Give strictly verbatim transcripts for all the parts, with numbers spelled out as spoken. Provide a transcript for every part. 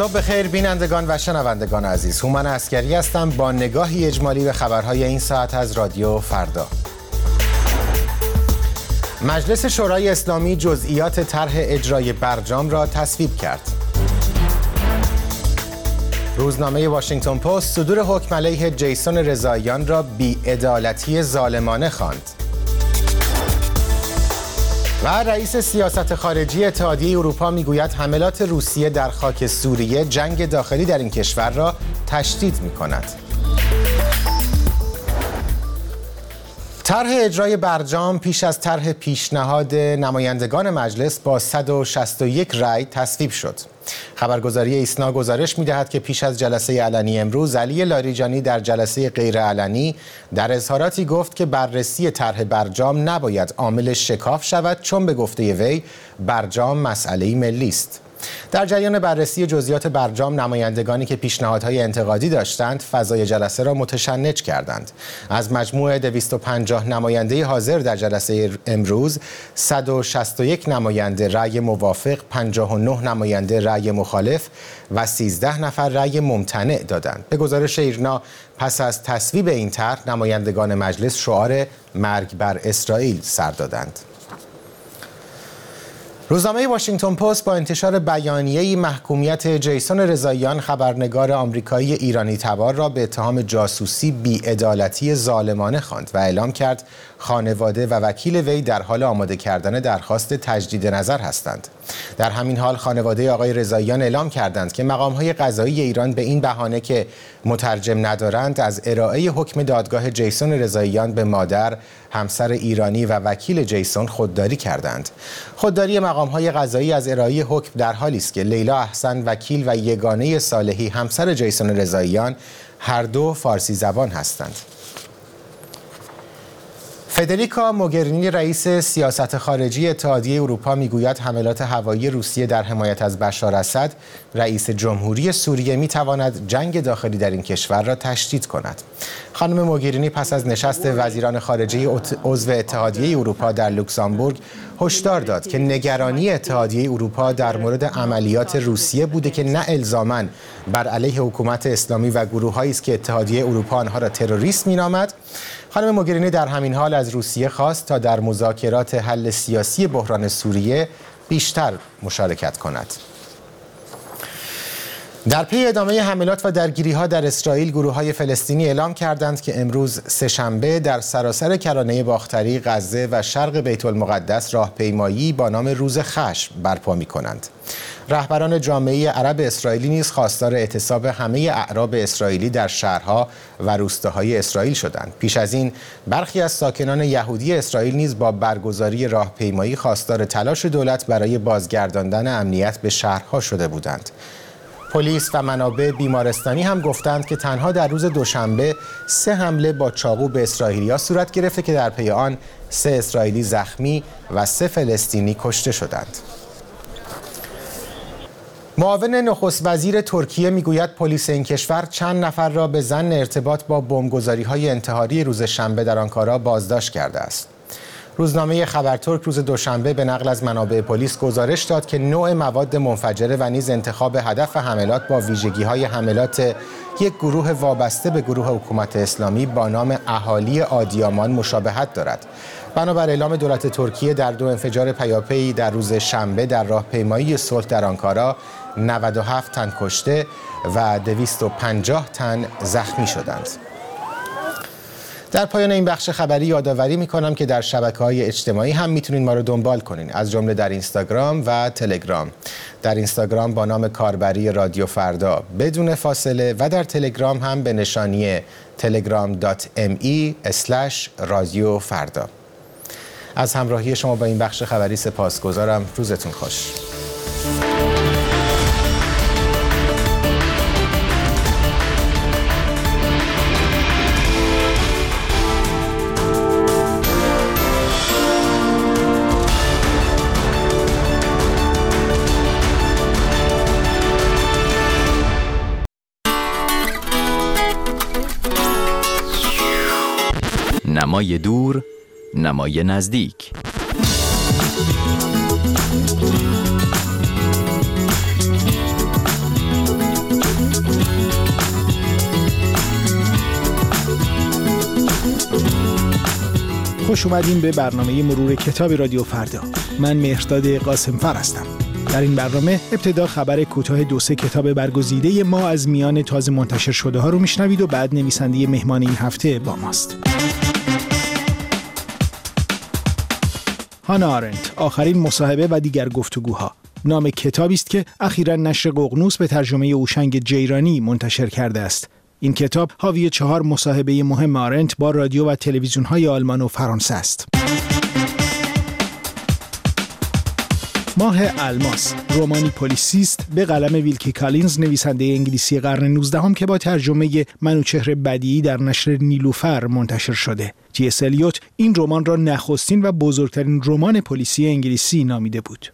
صبح بخیر بینندگان و شنوندگان عزیز. هومن عسکری هستم با نگاهی اجمالی به خبرهای این ساعت از رادیو فردا. مجلس شورای اسلامی جزئیات طرح اجرای برجام را تصویب کرد. روزنامه واشنگتن پست صدور حکم علیه جیسون رضاییان را بی‌عدالتی ظالمانه خواند. و رئیس سیاست خارجی اتحادیه اروپا میگوید حملات روسیه در خاک سوریه جنگ داخلی در این کشور را تشدید می‌کند. طرح اجرای برجام پیش از طرح پیشنهاد نمایندگان مجلس با صد و شصت و یک رأی تصویب شد. خبرگزاری ایسنا گزارش می‌دهد که پیش از جلسه علنی امروز علی لاریجانی در جلسه غیرعلنی در اظهاراتی گفت که بررسی طرح برجام نباید عامل شکاف شود، چون به گفته وی برجام مسئله‌ای ملی است. در جریان بررسی جزئیات برجام نمایندگانی که پیشنهادهای انتقادی داشتند فضای جلسه را متشنج کردند. از مجموع دویست و پنجاه نماینده حاضر در جلسه امروز صد و شصت و یک نماینده رأی موافق، پنجاه و نه نماینده رأی مخالف و سیزده نفر رأی ممتنع دادند. به گزارش ایرنا پس از تصویب این طرح نمایندگان مجلس شعار مرگ بر اسرائیل سر دادند. روزنامه واشنگتن پست با انتشار بیانیه‌ای محکومیت جیسون رضاییان خبرنگار آمریکایی ایرانی تبار را به اتهام جاسوسی بی‌عدالتی ظالمانه خواند و اعلام کرد خانواده و وکیل وی در حال آماده کردن درخواست تجدید نظر هستند. در همین حال خانواده آقای رضاییان اعلام کردند که مقام‌های قضایی ایران به این بهانه که مترجم ندارند از ارائه حکم دادگاه جیسون رضاییان به مادر، همسر ایرانی و وکیل جیسون خودداری کردند. خودداری مقام‌های قضایی از ارائه حکم در حالی است که لیلا احسن وکیل و یگانه صالحی همسر جیسون رضاییان هر دو فارسی زبان هستند. فدریکا موگرینی رئیس سیاست خارجی اتحادیه اروپا میگوید حملات هوایی روسیه در حمایت از بشار اسد رئیس جمهوری سوریه میتواند جنگ داخلی در این کشور را تشدید کند. خانم موگرینی پس از نشست وزیران خارجه عضو اتحادیه اروپا در لوکزامبورگ هشدار داد که نگرانی اتحادیه اروپا در مورد عملیات روسیه بوده که نه الزاماً بر علیه حکومت اسلامی و گروه‌هایی است که اتحادیه اروپا آنها را تروریست مینامد. خانم موگرینی در همین حال از روسیه خواست تا در مذاکرات حل سیاسی بحران سوریه بیشتر مشارکت کند. در پی ادامه حملات و درگیری‌ها در اسرائیل گروه‌های فلسطینی اعلام کردند که امروز سه‌شنبه در سراسر کرانه باختری، غزه و شرق بیت المقدس راهپیمایی با نام روز خشم برپا می‌کنند. رهبران جامعه عرب اسرائیلی نیز خواستار اعتصاب همه اعراب اسرائیلی در شهرها و روستاهای اسرائیل شدند. پیش از این برخی از ساکنان یهودی اسرائیل نیز با برگزاری راهپیمایی خواستار تلاش دولت برای بازگرداندن امنیت به شهرها شده بودند. پلیس و منابع بیمارستانی هم گفتند که تنها در روز دوشنبه سه حمله با چاقو به اسرائیلی‌ها صورت گرفته که در پی آن سه اسرائیلی زخمی و سه فلسطینی کشته شدند. معاون نخست وزیر ترکیه میگوید پلیس این کشور چند نفر را به ظن ارتباط با بمبگذاری‌های انتحاری روز شنبه در آنکارا بازداشت کرده است. روزنامه خبرترک روز دوشنبه به نقل از منابع پلیس گزارش داد که نوع مواد منفجره و نیز انتخاب هدف حملات با ویژگی‌های حملات یک گروه وابسته به گروه حکومت اسلامی با نام اهالی آدیامان مشابهت دارد. بنابر اعلام دولت ترکیه در دو انفجار پیاپی در روز شنبه در راهپیمایی صلح در آنکارا نود و هفت تن کشته و دویست و پنجاه تن زخمی شدند. در پایان این بخش خبری یادآوری می‌کنم که در شبکه‌های اجتماعی هم میتونید ما رو دنبال کنین، از جمله در اینستاگرام و تلگرام. در اینستاگرام با نام کاربری رادیو فردا بدون فاصله و در تلگرام هم به نشانی تلگرام دات ام ای اسلش رادیو فردا. از همراهی شما با این بخش خبری سپاسگزارم. روزتون خوش. نمای دور، نمای نزدیک. خوش اومدین به برنامه مرور کتاب رادیو فردا. من مهرداد قاسمفر هستم. در این برنامه ابتدا خبر کوتاه دو سه کتاب برگزیده ما از میان تازه منتشر شده ها رو میشنوید و بعد نویسنده مهمان این هفته با ماست. هانا آرنت، آخرین مصاحبه و دیگر گفتگوها، نام کتابی است که اخیراً نشر ققنوس به ترجمه اوشنگ جیرانی منتشر کرده است. این کتاب حاوی چهار مصاحبه مهم آرنت با رادیو و تلویزیون‌های آلمان و فرانسه است. ماه الماس، رمانی پلیسیست به قلم ویلکی کالینز، نویسنده انگلیسی قرن نوزدهم که با ترجمه منوچهر بدیعی در نشر نیلوفر منتشر شده. تی اس الیوت این رمان را نخستین و بزرگترین رمان پلیسی انگلیسی نامیده بود.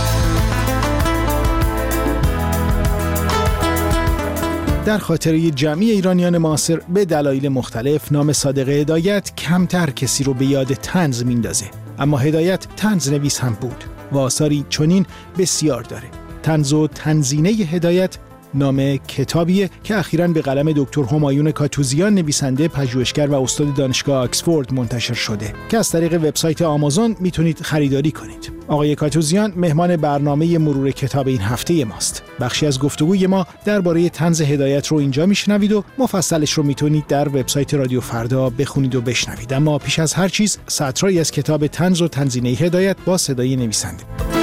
در خاطره جمعی ایرانیان معاصر به دلایل مختلف نام صادق هدایت کمتر کسی رو به یاد طنز میندازه، اما هدایت طنز نویس هم بود و آثاری چنین بسیار داره. طنز و تنزینه هدایت نام کتابیه که اخیراً به قلم دکتر همایون کاتوزیان، نویسنده، پژوهشگر و استاد دانشگاه آکسفورد منتشر شده که از طریق وبسایت آمازون میتونید خریداری کنید. آقای کاتوزیان مهمان برنامه مرور کتاب این هفته ماست. بخشی از گفتگوی ما درباره طنز هدایت رو اینجا میشنوید و مفصلش رو میتونید در وبسایت رادیو فردا بخونید و بشنوید. اما پیش از هر چیز سطرهایی از کتاب طنز و تنزینه هدایت با صدای نویسنده.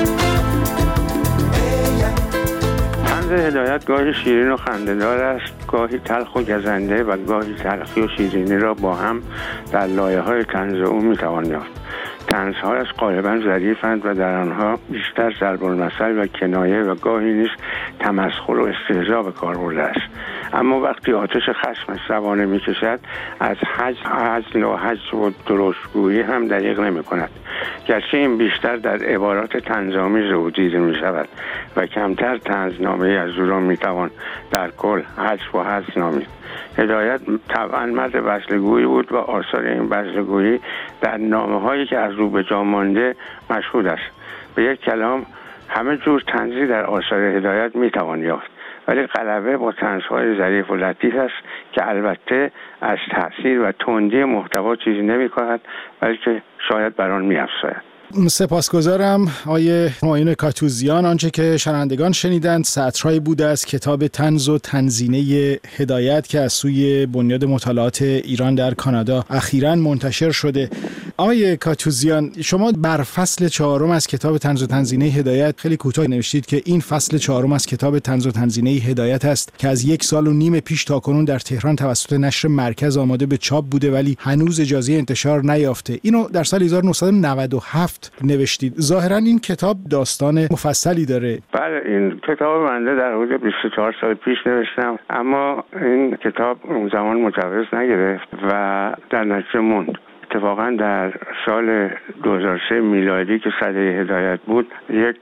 هدایت گاهی شیرین و خنده‌دار است، گاهی تلخ و گزنده و گاهی تلخی و شیرینی را با هم در لایه‌های طنز او می‌توان یافت. طنزهایش غالباً ظریف‌اند و در آنها بیشتر ضرب المثل و کنایه و گاهی نیز تمسخر و استهزا به کار برده است. اما وقتی آتش خشمش زبانه می‌کشد، از هزل و حجم و درشتگویی هم دریغ نمی‌کند. گرچه این بیشتر در عبارات طنزآمیز او دیده می‌شود و کمتر طنزنامه از او را می‌توان در کل حذف و حذف نامید. هدایت طبعاً مرد بزلگویی بود و آثار این بزلگویی در نامه‌هایی که از او به جا مانده مشهود است. به یک کلام همه جور طنزی در آثار هدایت می‌توان یافت، ولی غلبه با طنزهای ظریف و لطیف است که البته از تأثیر و تندی محتوا چیزی نمی‌کند، بلکه شاید بر آن می‌افزاید. سپاسگزارم آقای همایون کاتوزیان. آنچه که شنوندگان شنیدند سطرهایی بوده از کتاب طنز و تنزینه هدایت که از سوی بنیاد مطالعات ایران در کانادا اخیراً منتشر شده. آقای کاتوزیان، شما بر فصل چهارم از کتاب طنز و تنزینه هدایت خیلی کوتاه نوشتید که این فصل چهارم از کتاب طنز و تنزینه هدایت است که از یک سال و نیم پیش تاکنون در تهران توسط نشر مرکز آماده به چاپ بوده ولی هنوز اجازه انتشار نیافته. اینو در سال هزار و نهصد و نود و هفت نوشتید. ظاهرا این کتاب داستان مفصلی داره. بله، این کتاب بنده در حدود بیست و چهار سال پیش نوشتم، اما این کتاب اون زمان مجوز نگرفت و در نتیجه موند. اتفاقا در سال دو هزار و سه میلادی که سده هدایت بود، یک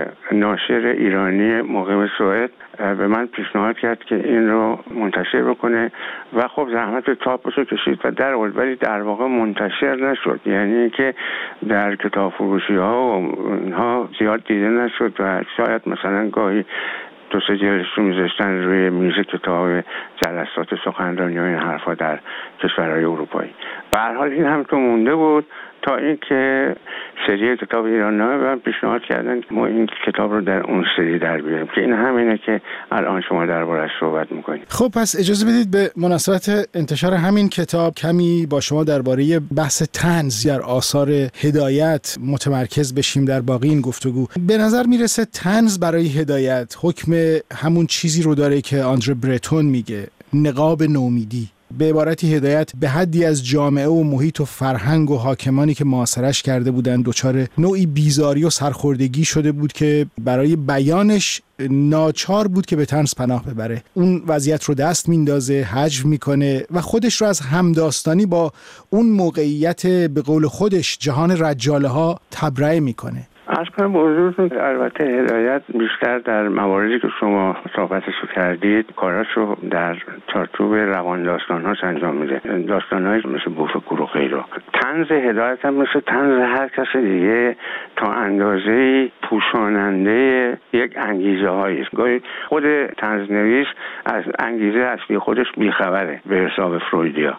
ناشر ایرانی مقیم سوئد به من پیشنهاد کرد که این رو منتشر بکنه و خب زحمت چاپش رو کشید و در اول، ولی در واقع منتشر نشد، یعنی که در کتاب فروشی ها و اینها زیاد دیده نشد و شاید مثلا گاهی دو سه جلدش رو میذاشتن روی میز کتاب جلسات سخنرانی و این حرفا در کشورهای اروپایی. به هر حال این هم تو مونده بود تا اینکه سری کتاب ایران‌نامه به من پیشنهاد کردن ما این کتاب رو در اون سری در بیاریم که این همینه که الان شما درباره‌اش صحبت می‌کنید. خب پس اجازه بدید به مناسبت انتشار همین کتاب کمی با شما درباره بحث طنز در آثار هدایت متمرکز بشیم در باقی این گفتگو. به نظر میرسه طنز برای هدایت حکم همون چیزی رو داره که آندره برتون میگه، نقاب نومیدی. به عبارتی هدایت به حدی از جامعه و محیط و فرهنگ و حاکمانی که معاصرش کرده بودند دچار نوعی بیزاری و سرخوردگی شده بود که برای بیانش ناچار بود که به طنز پناه ببره. اون وضعیت رو دست میندازه، حجو میکنه و خودش رو از همداستانی با اون موقعیت به قول خودش جهان رجاله ها تبرئه میکنه. عرض کنم به حضورتون البته هدایت بیشتر در مواردی که شما صحبتشو کردید کاراشو در چارچوب روان داستان‌هاش انجام میده، داستان‌هایی مثل بوفکور و غیره. طنز هدایت هم مثل طنز هر کس دیگه تا اندازه‌ای پوشاننده یک انگیزه هایی است. گاهی خود طنزنویس از انگیزه اصلی خودش بیخبره به حساب فرویدیا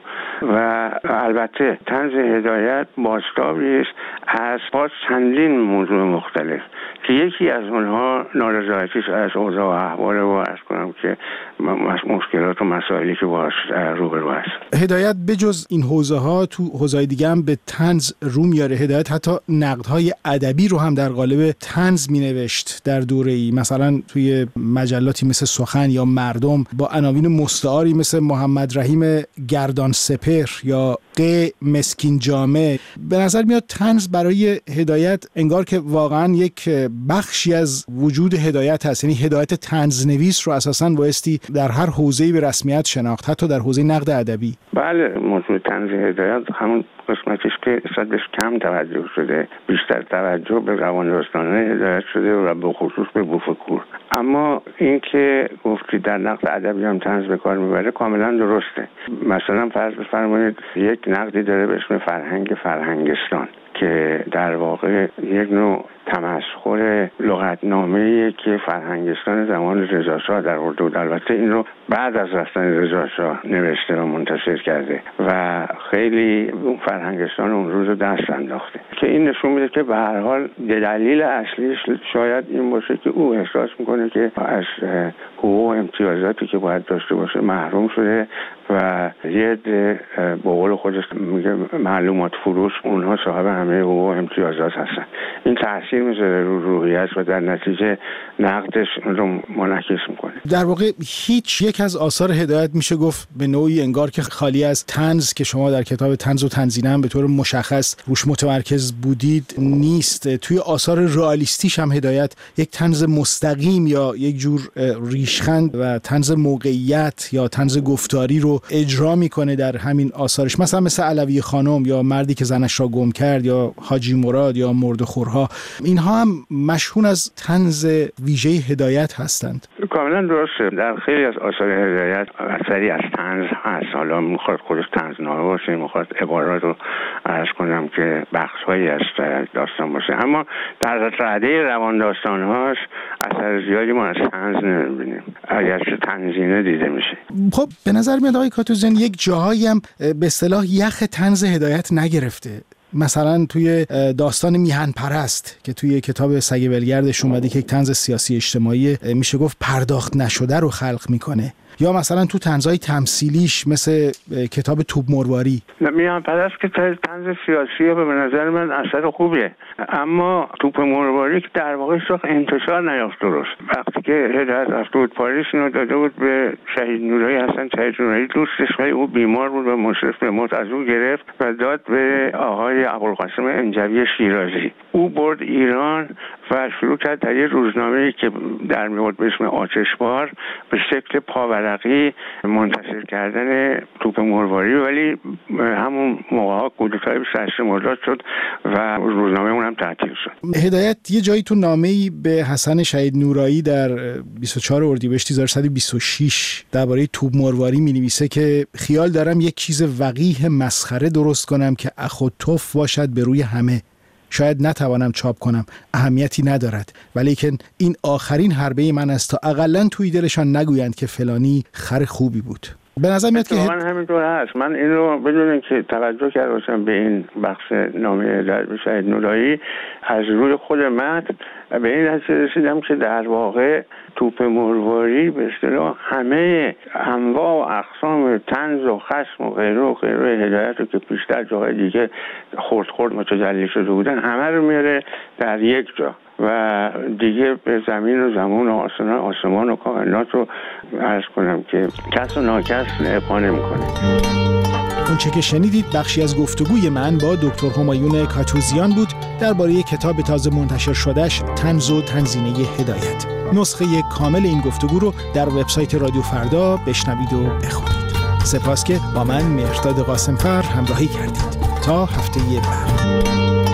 و البته طنز هدایت بازتابی است از باز چندین موضوع مختلف که یکی از اونها نارضایتیش از اوضاع و احوال و عرض کنم که مشکلات و مسائلی که باش روبرو هست. هدایت بجز این حوزه ها تو حوزه‌های دیگه هم به طنز رو میاره. هدایت حتی نقدهای ادبی رو هم در قالب طنز مینوشت در دوره‌ای، مثلا توی مجلاتی مثل سخن یا مردم با عناوین مستعاری مثل محمد رحیم گردان سپر یا ق مسکین جامه. به نظر میاد طنز برای هدایت انگار که واقعا یک بخشی از وجود هدایت هست، یعنی هدایت طنزنویس رو اساساً بایستی در هر حوزه‌ای به رسمیت شناخت، حتی در حوزه نقد ادبی. بله، موضوع طنز هدایت همون قسمتش که اصلا بهش کم توجه شده، بیشتر توجه به روان داستان‌های هدایت شده و به خصوص به بوفکور. اما این که گفتی در نقد ادبی هم طنز به کار میبره کاملا درسته. مثلا فرض بفرمایید یک نقدی داره به اسم فرهنگ فرهنگستان که در واقع یک نوع تمسخر لغتنامه‌ای که فرهنگستان زمان رضا شاه در اردو بود. البته این رو بعد از رفتن رضا شاه نوشته و منتشر کرده و خیلی اون فرهنگستان اون روز رو دست انداخته که این نشون میده که به هر حال دلیل اصلیش شاید این باشه که او احساس میکنه که از حقوق و امتیازاتی که باید داشته باشه محروم شده و یه عده به قول خودش میگه معلومات فروش، اونها صاحب همه حقوق و امتیازات هستن. این تاثیر میذاره رو روحیه‌اش و در نتیجه نقدش رو منعکس میکنه. در واقع هیچ یک از آثار هدایت میشه گفت به نوعی انگار که خالی از طنز که شما در کتاب طنز و تنزینه هم به طور مشخص روش متمرکز بودید نیست. توی آثار رئالیستیش هم هدایت یک طنز مستقیم یا یک جور ریشخند و طنز موقعیت یا طنز گفتاری رو اجرا میکنه در همین آثارش، مثلا مثل علوی خانم یا مردی که زنش را گم کرد یا حاجی مراد یا مردخورها. اینها هم مشهون از طنز ویژه هدایت هستند. کاملا درسته. در خیلی از آثار هدایت اثری از طنز هست. حالا میخواد خودش طنزنامه باشه، میخواد عبارات رو عرض کنم که بخش‌هایی از داستان باشه، اما در رده روان داستان‌هاش اثر زیادی ما از طنز نمی‌بینیم، اگرچه تنزینه دیده میشه. خب به نظر میاد آقای کاتوزیان یک جاهایی هم به اصطلاح یخ طنز هدایت نگرفته. مثلا توی داستان میهن پرست که توی کتاب سگ ولگردش اومده که یک طنز سیاسی اجتماعی میشه گفت پرداخت نشده رو خلق میکنه، یا مثلا تو طنزهای تمثیلیش مثل کتاب توپ مرواری. میهن پرست که طنز سیاسیه به نظر من اثر خوبیه، اما توپ مرواری که در واقع شاخ انتشار نیافت درست. وقتی که هدایت رفته بود پاریس اینو داده بود به شهید نورایی، حسن شهید نورایی دوستش، ولی او بیمار بود و مشرف به موت از او گرفت و داد به آقای ابوالقاسم انجوی شیرازی. او برد ایران و شروع کرد در یه روزنامه‌ای که در میاد به اسم آتشبار به شکل پاورقی منتشر کردن توپ مرواری، ولی همون موقع کودتای بیست و هشت مرداد شد و روزنامه اون هم تعطیل شد. هدایت یه جایی تو نامه‌ای به حسن شهید نورایی در بیست و چهارم اردیبهشت هزار و سیصد و بیست و شش درباره توپ مرواری می‌نویسه که خیال دارم یک چیز وقیح مسخره درست کنم که اخ و تف باشد به روی همه. شاید نتوانم چاپ کنم، اهمیتی ندارد، ولیکن این آخرین حربه من است تا اقلن توی دلشان نگویند که فلانی خر خوبی بود. به نظر میاد که من همینطور هست. من این رو بدون اینکه توجه کرده باشم به این بخش نامه در شهید نورایی، از روی خود متن به این نتیجه رسیدم که در واقع توپ مرواری به اصطلاح همه انواع و اقسام طنز و خشم و غیره و غیره هدایت رو که پیشتر جاهای دیگه خرد خرد متجلی شده بودن همه رو میاره در یک جا و دیگه به زمین و زمان و آسمان آسمان و کائنات رو عرض کنم که کس و ناکس ابقا نمی‌کنه. اون چه که شنیدید بخشی از گفتگوی من با دکتر همایون کاتوزیان بود درباره کتاب تازه منتشر شدهش طنز و تنزینه هدایت. نسخه کامل این گفتگو رو در وبسایت رادیو فردا بشنوید و بخونید. سپاس که با من مهرداد قاسمفر همراهی کردید. تا هفته بعد.